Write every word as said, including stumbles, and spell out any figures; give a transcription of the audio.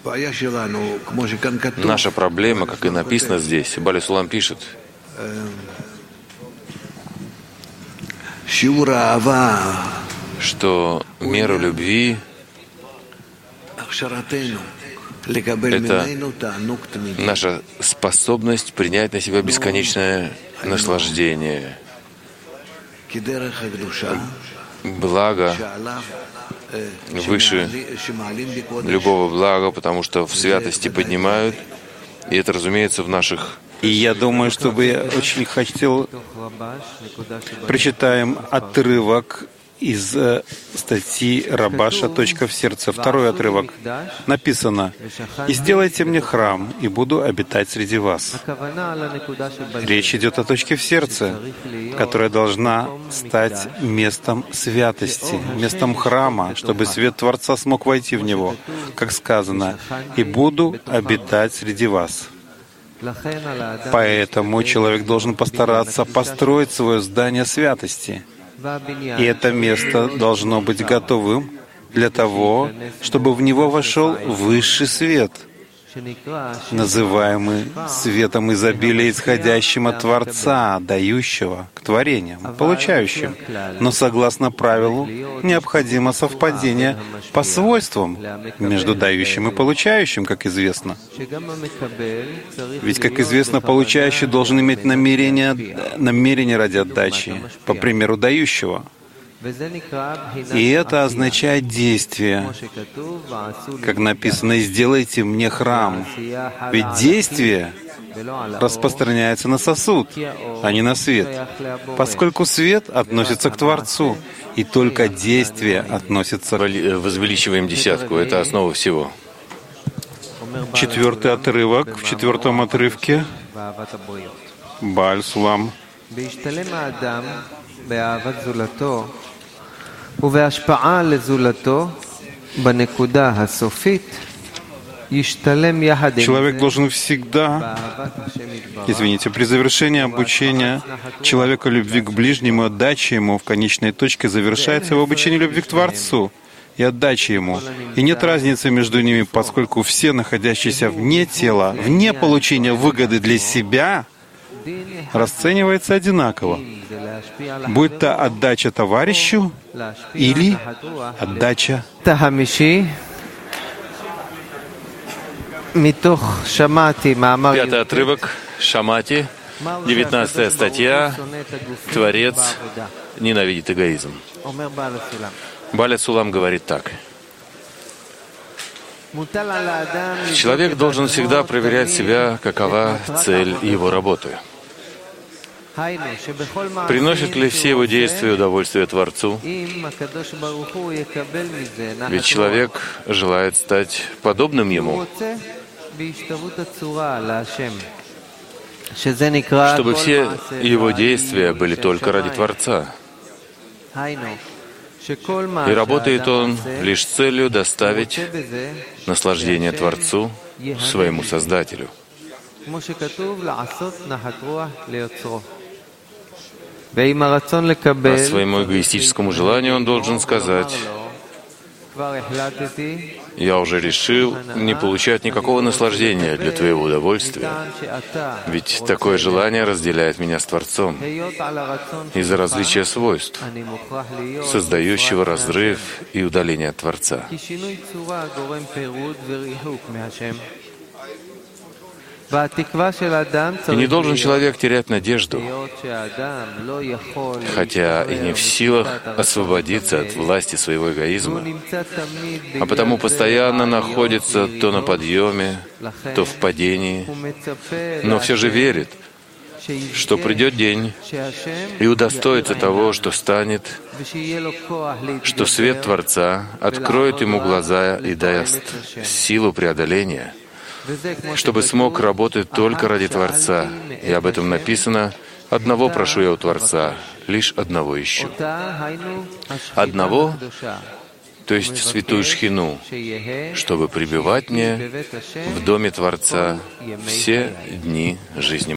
Наша проблема, как и написано здесь, Баля Сулам пишет, что мера любви — это наша способность принять на себя бесконечное наслаждение, благо выше любого блага, потому что в святости поднимают, и это, разумеется, в наших... И я думаю, что бы я очень хотел... Прочитаем отрывок из э, статьи Рабаша «Точка в сердце». Второй отрывок. Написано: «И сделайте мне храм, и буду обитать среди вас». Речь идет о точке в сердце, которая должна стать местом святости, местом храма, чтобы свет Творца смог войти в него. Как сказано: «И буду обитать среди вас». Поэтому человек должен постараться построить свое здание святости. И это место должно быть готовым для того, чтобы в него вошел высший свет, называемый светом изобилия, исходящим от Творца, дающего к творениям, получающим. Но согласно правилу, необходимо совпадение по свойствам между дающим и получающим, как известно. Ведь, как известно, получающий должен иметь намерение, намерение ради отдачи, по примеру дающего. И это означает действие, как написано: «И сделайте мне храм». Ведь действие распространяется на сосуд, а не на свет, поскольку свет относится к Творцу, и только действие относится к... Возвеличиваем десятку, это основа всего. Четвертый отрывок, в четвертом отрывке Бааль Сулам. Человек должен всегда, извините, при завершении обучения человека любви к ближнему, отдаче ему в конечной точке завершается его обучение любви к Творцу и отдаче ему. И нет разницы между ними, поскольку все, находящиеся вне тела, вне получения выгоды для себя, расценивается одинаково, будь то отдача товарищу или отдача. Пятый отрывок, Шамати, девятнадцатая статья, Творец ненавидит эгоизм. Баля Сулам говорит так: человек должен всегда проверять себя, какова цель его работы. Приносят ли все его действия удовольствие Творцу? Ведь человек желает стать подобным ему, чтобы все его действия были только ради Творца. И работает он лишь с целью доставить наслаждение Творцу, своему Создателю. По своему эгоистическому желанию он должен сказать: «Я уже решил не получать никакого наслаждения для твоего удовольствия, ведь такое желание разделяет меня с Творцом из-за различия свойств, создающего разрыв и удаление от Творца». И не должен человек терять надежду, хотя и не в силах освободиться от власти своего эгоизма, а потому постоянно находится то на подъеме, то в падении, но все же верит, что придет день и удостоится того, что станет, что свет Творца откроет ему глаза и даст силу преодоления, чтобы смог работать только ради Творца. И об этом написано: «Одного прошу я у Творца, лишь одного ищу». Одного, то есть святую Шхину, чтобы пребывать мне в доме Творца все дни жизни